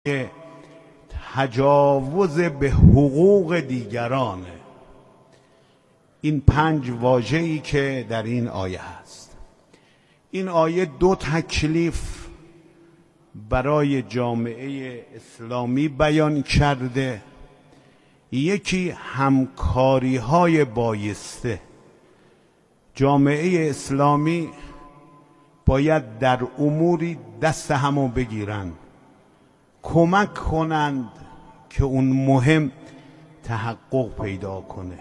تجاوز به حقوق دیگرانه. این 5 واژه‌ای که در این آیه هست. این آیه 2 تکلیف برای جامعه اسلامی بیان کرده. یکی همکاری‌های بایسته. جامعه اسلامی باید در اموری دست همو بگیرن، کمک کنند که اون مهم تحقق پیدا کنه.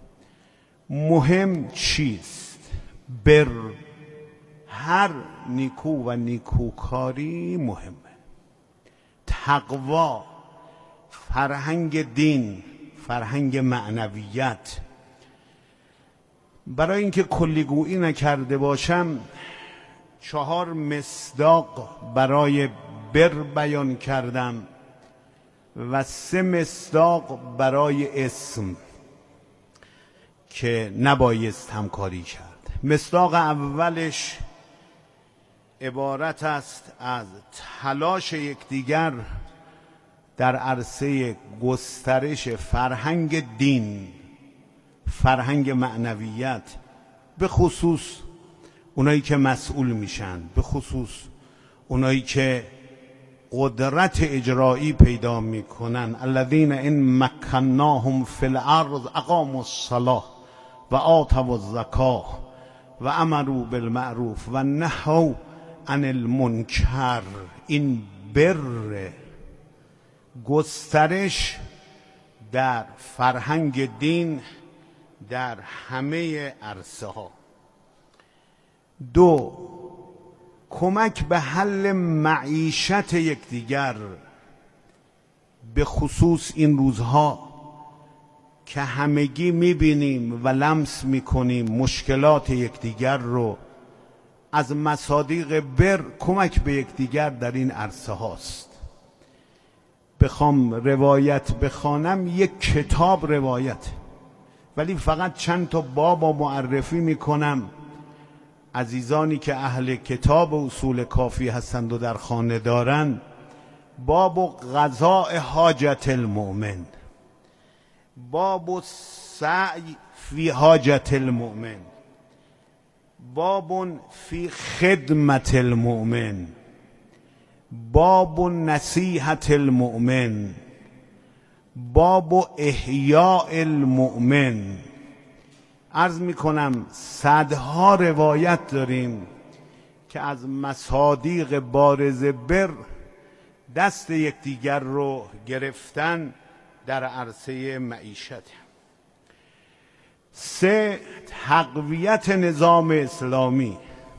مهم چیست؟ بر، هر نیکو و نیکوکاری مهمه. تقوا، فرهنگ دین، فرهنگ معنویت. برای اینکه کلیگویی نکرده باشم 4 مصداق برای بر بیان کردم و 3 مصداق برای اسم که نبایست همکاری کرد. مصداق اولش عبارت است از تلاش یکدیگر در عرصه گسترش فرهنگ دین، فرهنگ معنویت، به خصوص اونایی که مسئول میشن، به خصوص اونایی که قدرت اجرایی پیدا میکنن. الذین ان مکناهم فی الارض اقاموا الصلاة و آتوا الزکاة و امروا بالمعروف و نهوا عن المنکر. این بر، گسترش در فرهنگ دین در همه عرصه ها. 2 کمک به حل معیشت یکدیگر، به خصوص این روزها که همگی میبینیم و لمس میکنیم مشکلات یکدیگر رو. از مصادیق بر کمک به یکدیگر در این عرصه هاست. بخوام روایت بخوانم، یک کتاب روایت، ولی فقط چند تا باب معرفی میکنم. عزیزانی که اهل کتاب اصول کافی هستند و در خانه دارن، باب قضاء حاجت المؤمن، باب سعی فی حاجت المؤمن، باب فی خدمت المؤمن، باب نصیحت المؤمن، باب احیاء المؤمن. عرض میکنم صدها روایت داریم که از مصادیق بارز بر دست یکدیگر رو گرفتن در عرصه معیشت. 3 تقویت نظام اسلامی.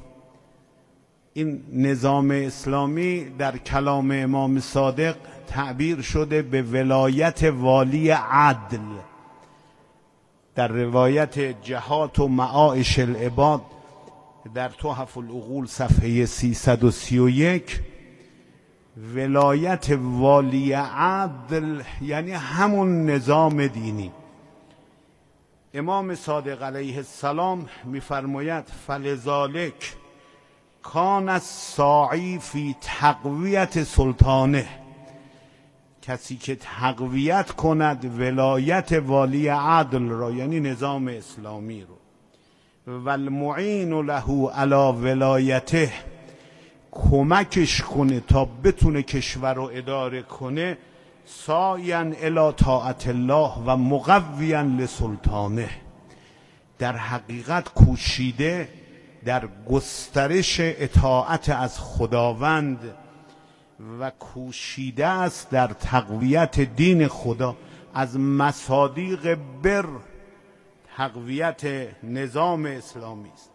این نظام اسلامی در کلام امام صادق تعبیر شده به ولایت والی عدل. در روایت جهات و معایش العباد در تحف العقول صفحه 331، ولایت والی عدل یعنی همون نظام دینی. امام صادق علیه السلام می‌فرماید فلذالک کان الساعی فی تقویت سلطانه. کسی که تقویت کند ولایت والی عدل را، یعنی نظام اسلامی رو، و المعین له علی ولایته، کمکش کنه تا بتونه کشور رو اداره کنه، ساعیا الی طاعت الله و مقویا لسلطانه. در حقیقت کوشیده در گسترش اطاعت از خداوند و کوشیده است در تقویت دین خدا. از مصادیق بر تقویت نظام اسلامی است.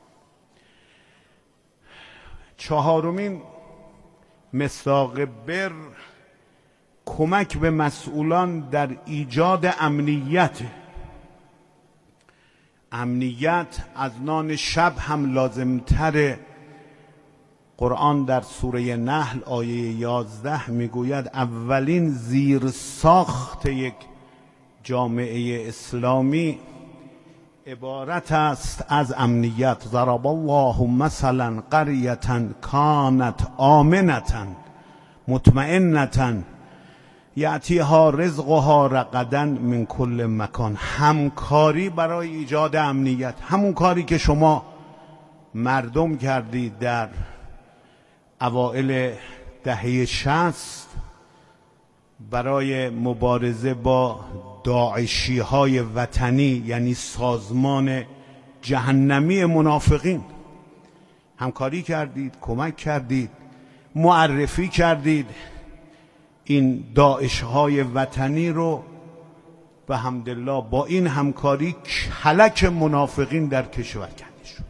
4مین مصداق بر کمک به مسئولان در ایجاد امنیت. امنیت از نان شب هم لازمتره. قرآن در سوره نحل آیه 11 میگوید اولین زیر ساخت یک جامعه اسلامی عبارت است از امنیت. ضرب الله مثلا قریة کانت آمنة مطمئنة یأتیها رزقها رغدا من کل مکان. همکاری برای ایجاد امنیت، همون کاری که شما مردم کردید در اوائل دهه 60 برای مبارزه با داعشی های وطنی، یعنی سازمان جهنمی منافقین. همکاری کردید، کمک کردید، معرفی کردید این داعش های وطنی رو. به حمدالله با این همکاری کلک منافقین در کشور کنده شد.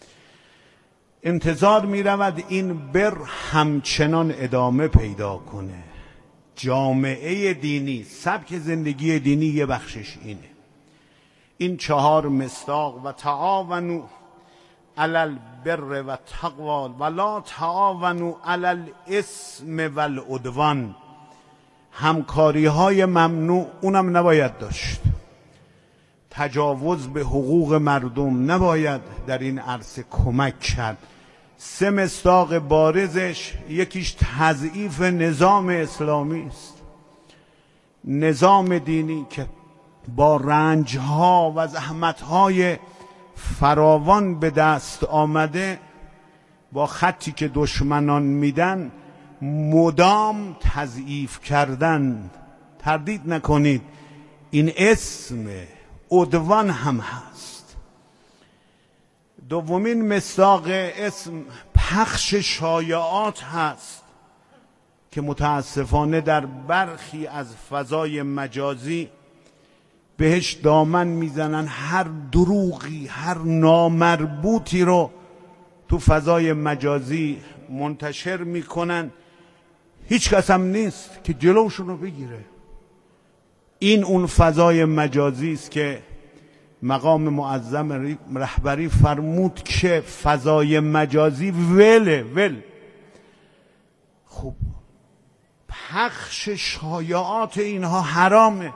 انتظار می رود این بر همچنان ادامه پیدا کنه. جامعه دینی، سبک زندگی دینی یه بخشش اینه. این 4 مصداق: و تعاونوا علی البر و التقوی و لا تعاونوا علی الاثم و العدوان. همکاری های ممنوع اونم نباید داشت. تجاوز به حقوق مردم نباید در این عرصه کمک کرد. 3 مصداق بارزش، یکیش تضعیف نظام اسلامی است. نظام دینی که با رنجها و زحمتهای فراوان به دست آمده، با خطی که دشمنان میدن مدام تضعیف کردن. تردید نکنید این اسم عدوان هم هست. دومین مصداق اسم پخش شایعات هست که متاسفانه در برخی از فضای مجازی بهش دامن میزنن. هر دروغی، هر نامربوطی رو تو فضای مجازی منتشر میکنن. هیچ کس هم نیست که جلوشون رو بگیره. این اون فضای مجازی است که مقام معظم رهبری فرمود که فضای مجازی ول. خب پخش شایعات اینها حرامه.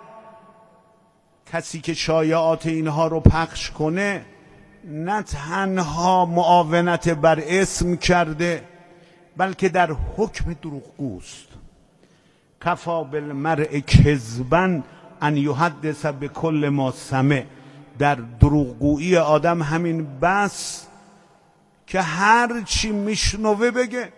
کسی که شایعات اینها رو پخش کنه نه تنها معاونت بر اسم کرده، بلکه در حکم دروغگوست. کفا بالمرء کذبا ان یحدث بکل ما سمع. در دروغگویی آدم همین بس که هر چی میشنوه بگه.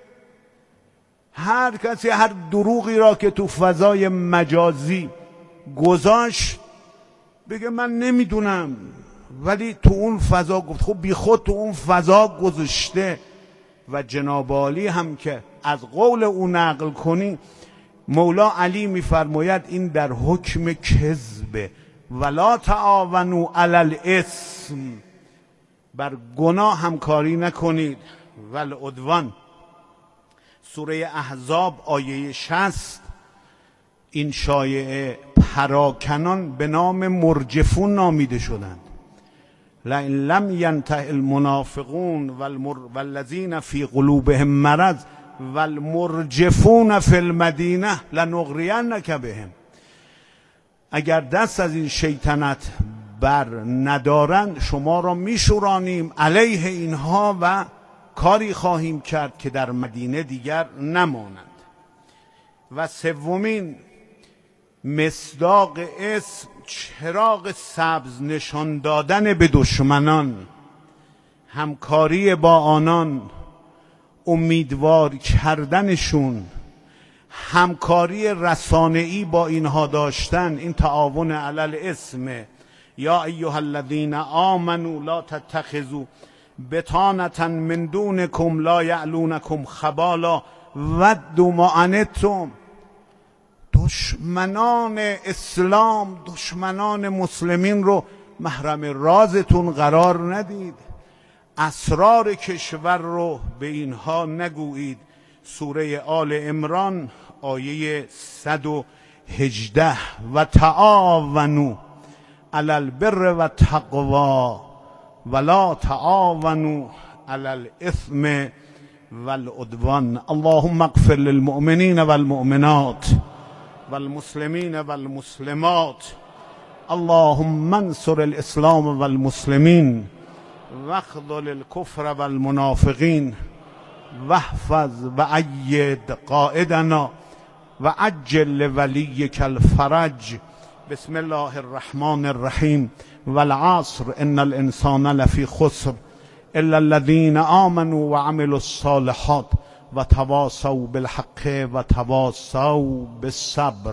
هر کسی هر دروغی را که تو فضای مجازی گذاشت بگه من نمیدونم، ولی تو اون فضا گفت. خب بی خود تو اون فضا گذاشته. و جناب عالی هم که از قول او نقل کنی، مولا علی میفرماید این در حکم کذبه. ولا تعاونوا علی الاثم. بر گناه همکاری نکنید. والعدوان. سوره احزاب آیه 60. این شایعه پراکنان به نام مرجفون نامیده شدند. لئن لم ینته المنافقون والذین فی قلوبهم مرض والمرجفون فی المدینه لنغرینک بهم. اگر دست از این شیطنت بر ندارند شما را میشورانیم علیه اینها و کاری خواهیم کرد که در مدینه دیگر نمانند. و سومین مصداق اسم چراغ سبز نشان دادن به دشمنان، همکاری با آنان، امیدوار کردنشون، همکاری رسانه‌ای با اینها داشتن. این تعاون علی الاسم. یا ایها الذین آمنوا لا تتخذوا بطانة من دونکم لا یعلونکم خبالا ودوا ما عنتم. دشمنان اسلام، دشمنان مسلمین رو محرم رازتون قرار ندید. اسرار کشور رو به اینها نگویید. سوره آل عمران آیه 118. و تعاونوا علی البر و التقوی ولا تعاونوا علی الاثم والعدوان. اللهم اغفر للمؤمنین والمؤمنات والمسلمین والمسلمات. اللهم انصر الاسلام والمسلمین واخذل الكفر والمنافقین واحفظ وأيد قائدنا و عجل لولیک الفرج. بسم الله الرحمن الرحیم. والعصر ان الانسان لفی خسر الا الذین آمنوا وعملوا الصالحات وتواصوا بالحق وتواصوا بالصبر.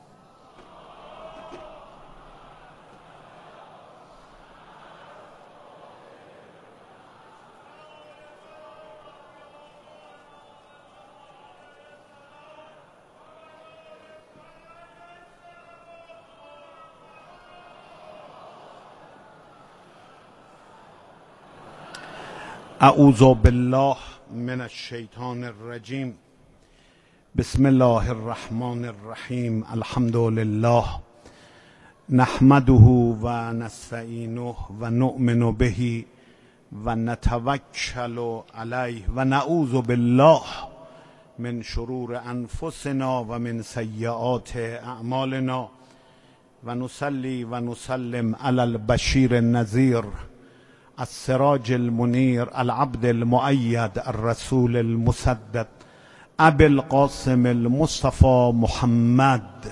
اعوذ بالله من الشیطان الرجیم. بسم الله الرحمن الرحیم. الحمد لله نحمده و نستعینه و نؤمن به و نتوکل علیه و نعوذ بالله من شرور انفسنا و من سیئات اعمالنا و نصلی و نسلم علی البشیر النذیر السراج المنیر العبد المؤید الرسول المسدد ابی القاسم المصطفى محمد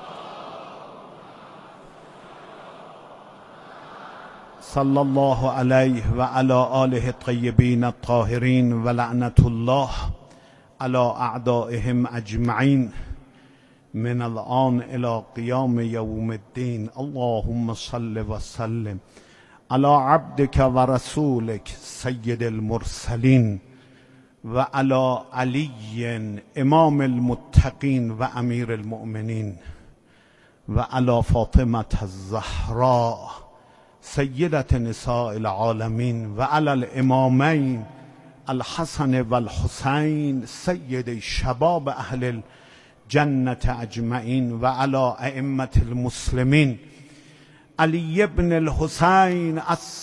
صلی الله علیه و علی آله الطیبین الطاهرین و لعنت الله علی اعدائهم اجمعین من الآن الی قیام یوم الدین. اللهم صل و سلم علی عبدک و رسولک سید المرسلین و علی علی امام المتقین و امیر المؤمنین و علی فاطمة الزهراء سیدة نساء العالمین و علی الامامین الحسن و الحسین سید شباب اهل الجنة اجمعین و علی ائمة المسلمین علی ابن الحسین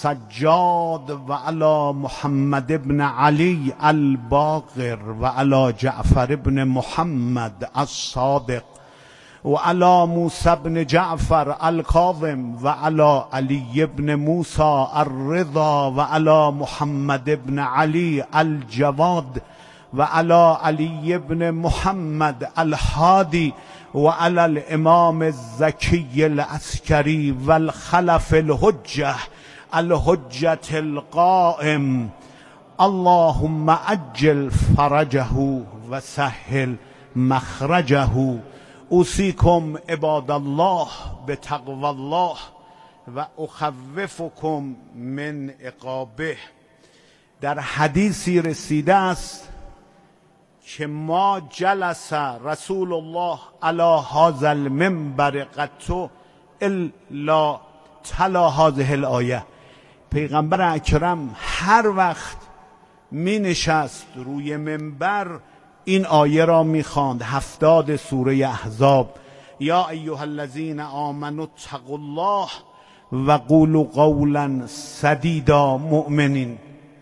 السجاد و علی محمد ابن علی الباقر و علی جعفر ابن محمد الصادق و علی موسی ابن جعفر الکاظم و علی علی ابن موسی الرضا و علی محمد ابن علی الجواد و علی علی ابن محمد الهادی و علی الامام الزکی العسکری و الخلف الحجة الحجة القائم. اللهم عجل فرجه و سهل مخرجه. اوصیکم عباد الله بتقوی الله و اخوفکم من عقابه. در حدیثی رسیده است که ما جلس رسول الله علی هذا المنبر قط الا تلا هذه الآیه. پیغمبر اکرم هر وقت می نشست روی منبر این آیه را می خواند، 70 سوره احزاب. یا ایها الذین آمنوا اتقوا الله و قولوا قولا سدیدا. مؤمنین،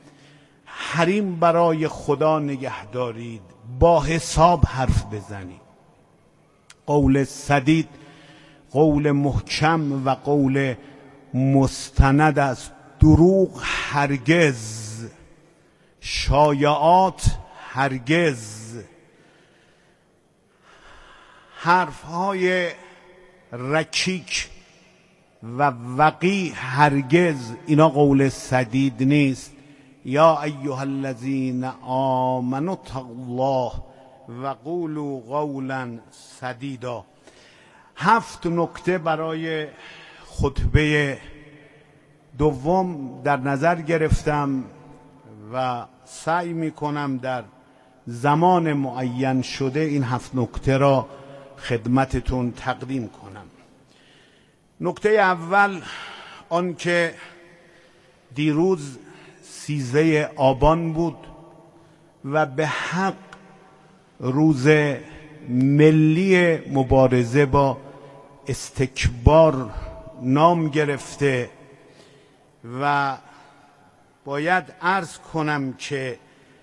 حریم برای خدا نگه دارید، با حساب حرف بزنید. قول سدید قول محکم و قول مستند است. دروغ هرگز، شایعات هرگز، حرفهای رکیک و وقیح هرگز، اینا قول سدید نیست. یا ایها الذین آمنوا اتقوا الله و قولوا قولا سدیدا. 7 نکته برای خطبه دوم در نظر گرفتم و سعی میکنم در زمان معین شده این 7 نکته را خدمتتون تقدیم کنم. نکته اول آن که دیروز 13 آبان بود و به حق روز ملی مبارزه با استکبار نام گرفته و باید عرض کنم که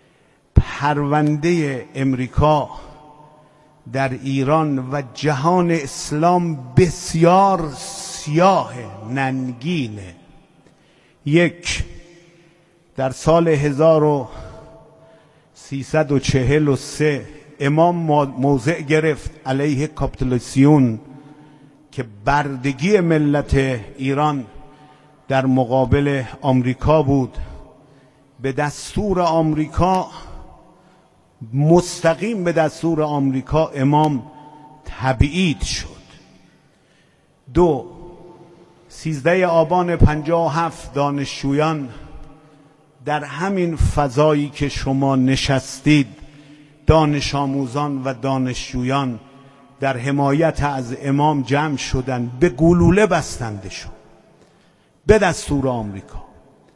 پرونده امریکا در ایران و جهان اسلام بسیار سیاه، ننگینه. یک، در سال 1343 امام موضع گرفت علیه کاپیتولیسیون که بردگی ملت ایران در مقابل آمریکا بود. به دستور آمریکا، مستقیم به دستور آمریکا، امام تبعید شد. 13 آبان 57 دانشجویان در همین فضایی که شما نشستید، دانش آموزان و دانشجویان در حمایت از امام جمع شدند، به گلوله بستنده شد به دستور آمریکا.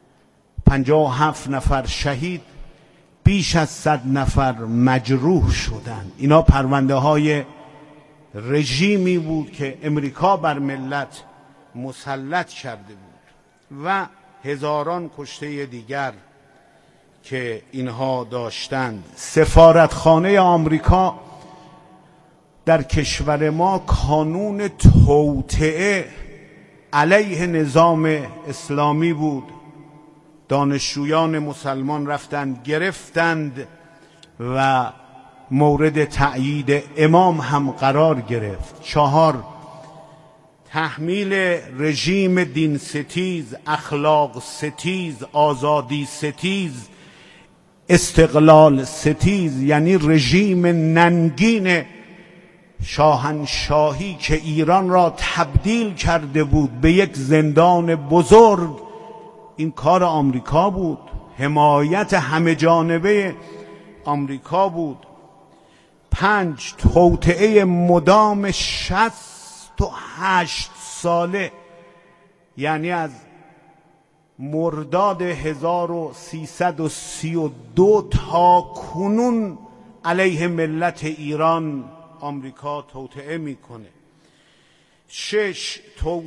57 نفر شهید، بیش از 100 نفر مجروح شدند. اینا پرونده های رژیمی بود که امریکا بر ملت مسلط کرده بود و هزاران کشته دیگر که اینها داشتند. سفارتخانه آمریکا در کشور ما کانون توطئه علیه نظام اسلامی بود. دانشجویان مسلمان رفتند گرفتند و مورد تأیید امام هم قرار گرفت. 4 تحمیل رژیم دین ستیز، اخلاق ستیز، آزادی ستیز، استقلال ستیز، یعنی رژیم ننگین شاهنشاهی که ایران را تبدیل کرده بود به یک زندان بزرگ، این کار آمریکا بود، حمایت همه جانبه آمریکا بود. 5 توطئه مدام 68 ساله، یعنی از مرداد 1332 تا کنون علیه ملت ایران آمریکا توطئه میکنه. 6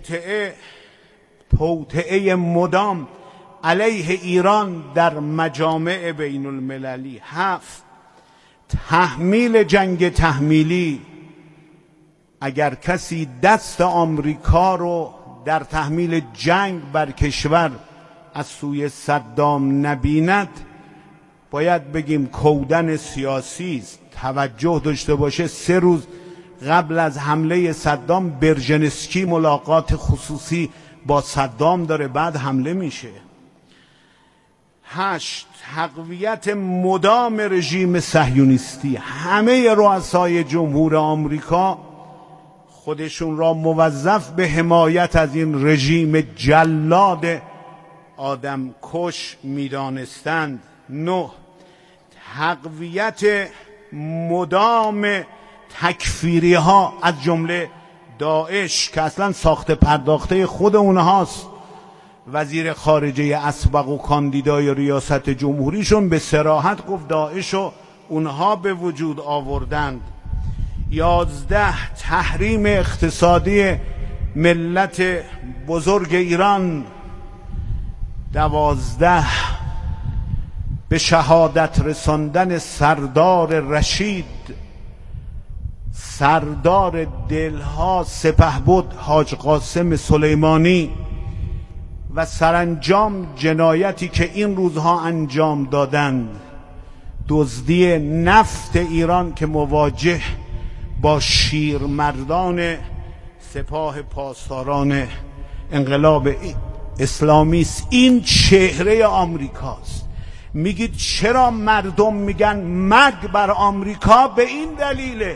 توطئه مدام علیه ایران در مجامع بین المللی. 7 تحمیل جنگ تحمیلی. اگر کسی دست آمریکا رو در تحمیل جنگ بر کشور از سوی صدام نبیند، باید بگیم کودن سیاسی است. توجه داشته باشه 3 روز قبل از حمله صدام برژنسکی ملاقات خصوصی با صدام داره، بعد حمله میشه. 8 تقویت مدام رژیم صهیونیستی. همه رؤسای جمهور آمریکا خودشون را موظف به حمایت از این رژیم جلاد آدم کش میدانستند. 9 تقویت مدام تکفیری ها از جمله داعش که اصلا ساخته پرداخته خود اونهاست. وزیر خارجه اسبق و کاندیدای ریاست جمهوریشون به صراحت گفت داعش رو اونها به وجود آوردند. 11 تحریم اقتصادی ملت بزرگ ایران. 12 به شهادت رساندن سردار رشید، سردار دلها سپهبد حاج قاسم سلیمانی، و سرانجام جنایتی که این روزها انجام دادند، دزدی نفت ایران که مواجه با شیرمردان سپاه پاسداران انقلاب اسلامی است. این چهره آمریکاست. میگید چرا مردم میگن مرگ بر آمریکا؟ به این دلیله.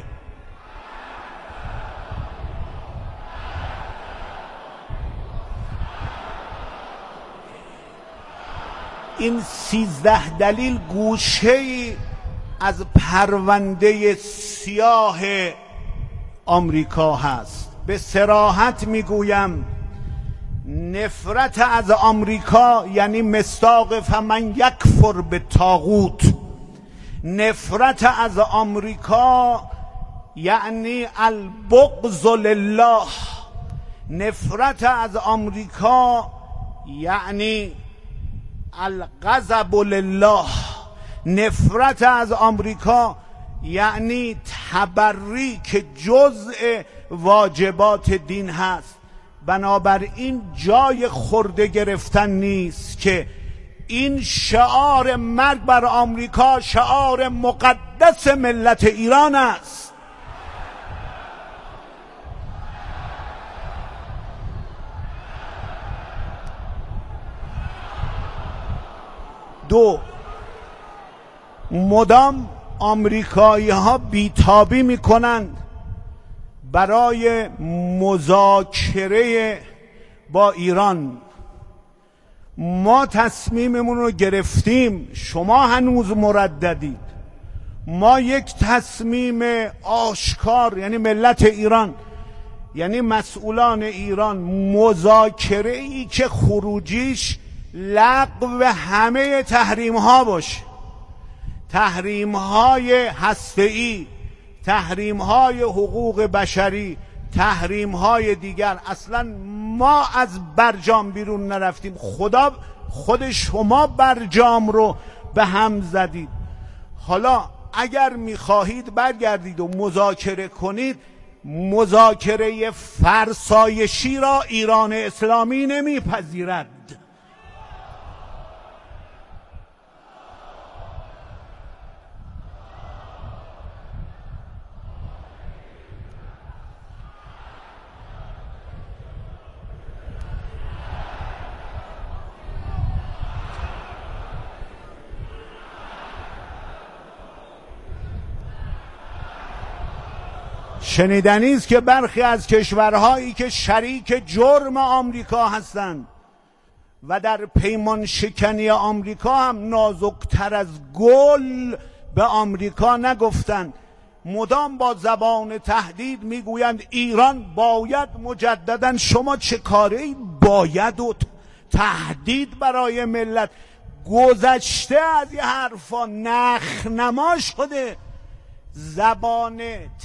این 13 دلیل گوشه‌ای از پرونده سیاه آمریکا هست. به صراحت میگویم نفرت از آمریکا یعنی مصداق فمن یکفر به طاغوت. نفرت از آمریکا یعنی البغض لله. نفرت از آمریکا یعنی الغضب لله. نفرت از آمریکا یعنی تبری که جزء واجبات دین هست. بنابراین جای خورده گرفتن نیست که این شعار مرگ بر آمریکا شعار مقدس ملت ایران است. دو، مدام آمریکایی ها بیتابی میکنند برای مذاکره با ایران. ما تصمیممون رو گرفتیم، شما هنوز مرددید. ما یک تصمیم آشکار، یعنی ملت ایران، یعنی مسئولان ایران، مذاکره ای که خروجیش لغو همه تحریم ها باشه، تحریم های هسته‌ای، تحریم های حقوق بشری، تحریم های دیگر. اصلا ما از برجام بیرون نرفتیم، خود شما برجام رو به هم زدید. حالا اگر میخواهید برگردید و مذاکره کنید، مذاکره فرسایشی را ایران اسلامی نمیپذیرد. شنیدنی است که برخی از کشورهایی که شریک جرم آمریکا هستند و در پیمان شکنی آمریکا هم نازکتر از گل به آمریکا نگفتند، مدام با زبان تهدید میگویند ایران باید مجددا. شما چه کاری باید و تهدید برای ملت؟ گذشته از یه حرفا، نخنما شده. زبان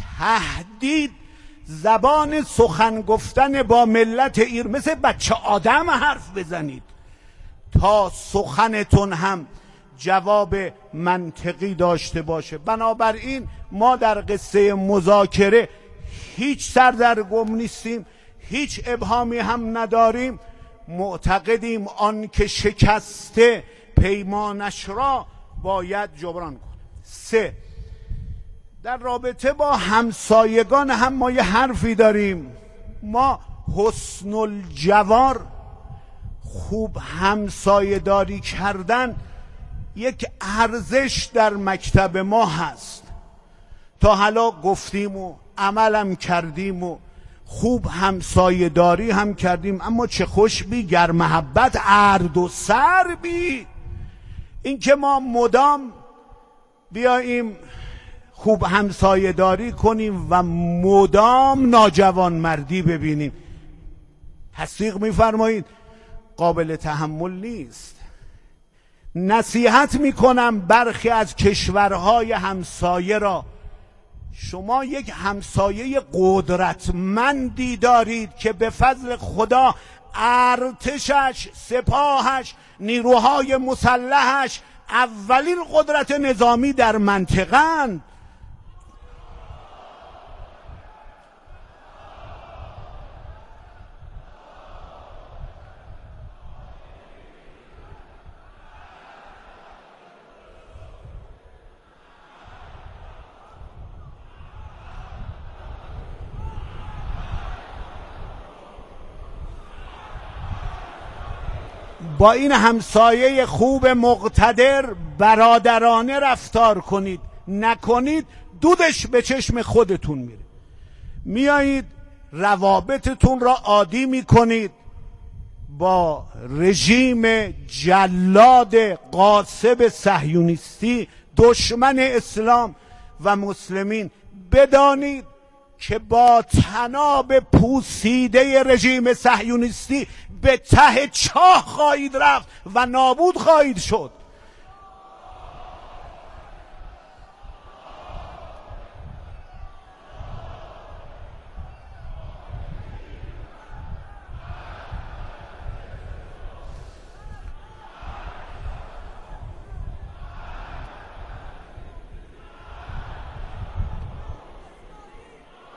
تهدید، زبان سخن گفتن با ملت ایران، مثل بچه آدم حرف بزنید تا سخنتون هم جواب منطقی داشته باشه. بنابراین ما در قصه مذاکره هیچ سردرگم نیستیم، هیچ ابهامی هم نداریم. معتقدیم آن که شکسته پیمانش را باید جبران کن. 3، در رابطه با همسایگان هم ما یه حرفی داریم. ما حسن الجوار، خوب همسایه داری کردن، یک ارزش در مکتب ما هست. تا حالا گفتیم و عملم کردیم و خوب همسایه داری هم کردیم، اما چه خوش بی گر محبت ارد و سر بی. این که ما مدام بیاییم خوب همسایه داری کنیم و مدام ناجوانمردی ببینیم، تصدیق میفرمایید قابل تحمل نیست. نصیحت میکنم برخی از کشورهای همسایه را، شما یک همسایه قدرتمندی دارید که به فضل خدا ارتشش، سپاهش، نیروهای مسلحش اولین قدرت نظامی در منطقه‌اند. با این همسایه خوب مقتدر برادرانه رفتار کنید، نکنید دودش به چشم خودتون میره. میایید روابطتون را عادی میکنید با رژیم جلاد قاصب صهیونیستی، دشمن اسلام و مسلمین. بدانید که با طناب پوسیده رژیم صهیونیستی به ته چاه خواهید رفت و نابود خواهید شد.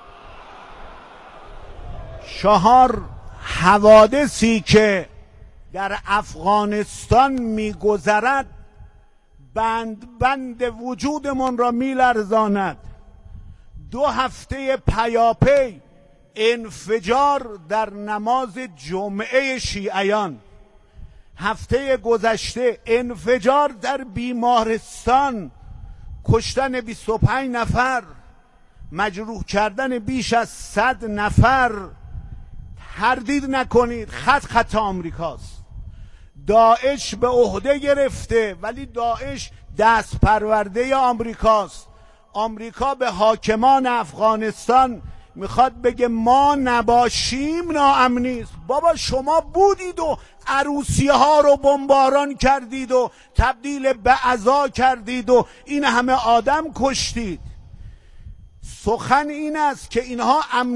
چهار، حوادثی که در افغانستان میگذرد بند بند وجودمان را میلرزاند. 2 هفته پیاپی انفجار در نماز جمعه شیعیان، هفته گذشته انفجار در بیمارستان، کشتن 25 نفر، مجروح کردن بیش از 100 نفر. تردید نکنید خط آمریکاست. داعش به عهده گرفته، ولی داعش دست پرورده آمریکاست. آمریکا به حاکمان افغانستان میخواد بگه ما نباشیم ناامنیست. بابا شما بودید و عروسی ها رو بمباران کردید و تبدیل به عزا کردید و این همه آدم کشتید. سخن این است که اینها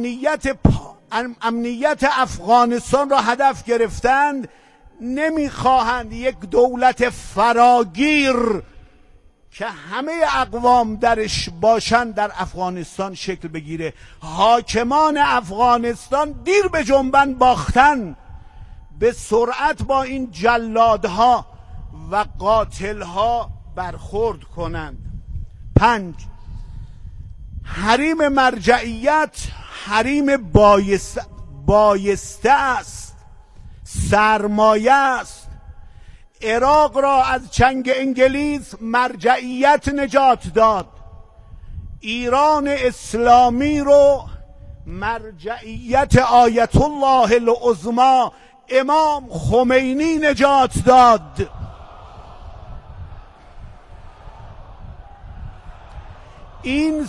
امنیت افغانستان را هدف گرفتند. نمیخواهند یک دولت فراگیر که همه اقوام درش باشند در افغانستان شکل بگیره. حاکمان افغانستان دیر به جنبن باختن، به سرعت با این جلادها و قاتلها برخورد کنند. 5. حریم مرجعیت حریم بایسته است، سرمایه است. عراق را از چنگ انگلیس مرجعیت نجات داد. ایران اسلامی رو مرجعیت آیت الله العظمی امام خمینی نجات داد. این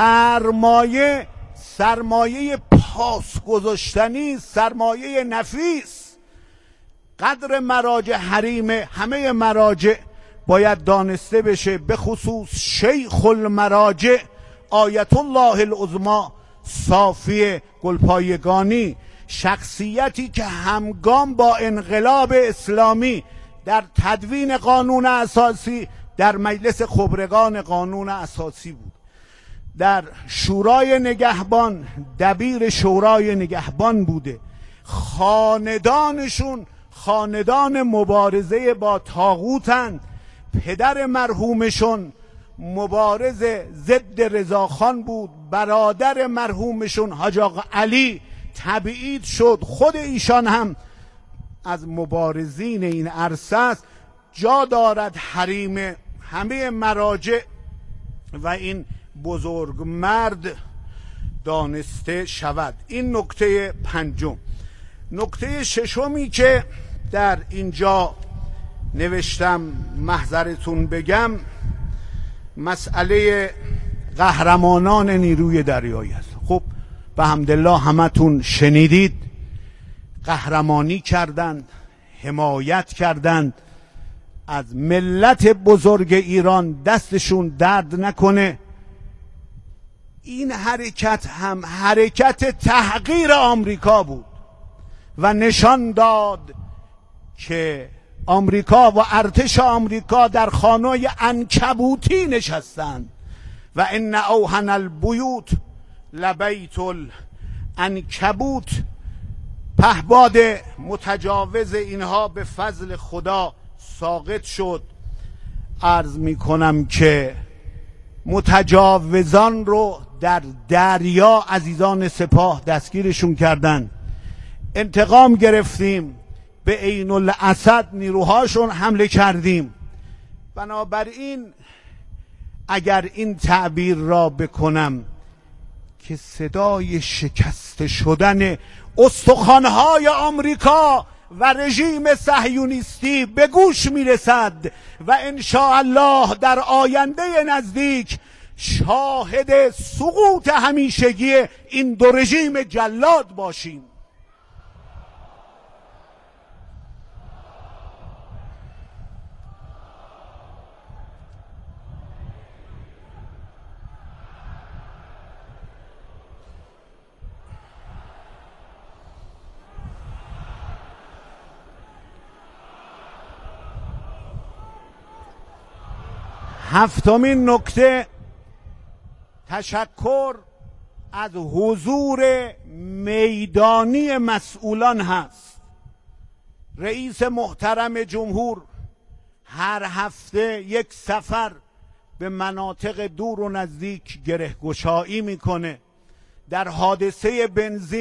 سرمایه پاس گذاشتنی، سرمایه نفیس. قدر مراجع حریم همه مراجع باید دانسته بشه، به خصوص شیخ المراجع آیت الله العظمی صافی گلپایگانی، شخصیتی که همگام با انقلاب اسلامی در تدوین قانون اساسی در مجلس خبرگان قانون اساسی بود، در شورای نگهبان دبیر شورای نگهبان بوده. خاندانشون خاندان مبارزه با طاغوتند. پدر مرحومشون مبارز ضد رضاخان بود، برادر مرحومشون حاج آقا علی تبعید شد. خود ایشان هم از مبارزین این عرصه است. جا دارد حریم همه مراجع و این بزرگ مرد دانسته شود. این نکته 5. نکته 6 که در اینجا نوشتم محضرتون بگم، مسئله قهرمانان نیروی دریایی است. خب به حمدالله همتون شنیدید، قهرمانی کردند، حمایت کردند از ملت بزرگ ایران. دستشون درد نکنه. این حرکت هم حرکت تحقیر آمریکا بود و نشان داد که آمریکا و ارتش آمریکا در خانه عنکبوتی نشستند. و ان اوهن البیوت لبیت العنکبوت. پهباد متجاوز اینها به فضل خدا ساقط شد. عرض می کنم که متجاوزان رو در دریا عزیزان سپاه دستگیرشون کردن. انتقام گرفتیم، به عین الاسد نیروهاشون حمله کردیم. بنابراین اگر این تعبیر را بکنم که صدای شکست شدن استخوان‌های آمریکا و رژیم صهیونیستی به گوش میرسد و انشاءالله در آینده نزدیک شاهد سقوط همیشگی این 2 رژیم جلاد باشیم. هفتمین نکته، تشکر از حضور میدانی مسئولان هست. رئیس محترم جمهور هر هفته یک سفر به مناطق دور و نزدیک گره‌گشایی میکنه. در حادثه بنزین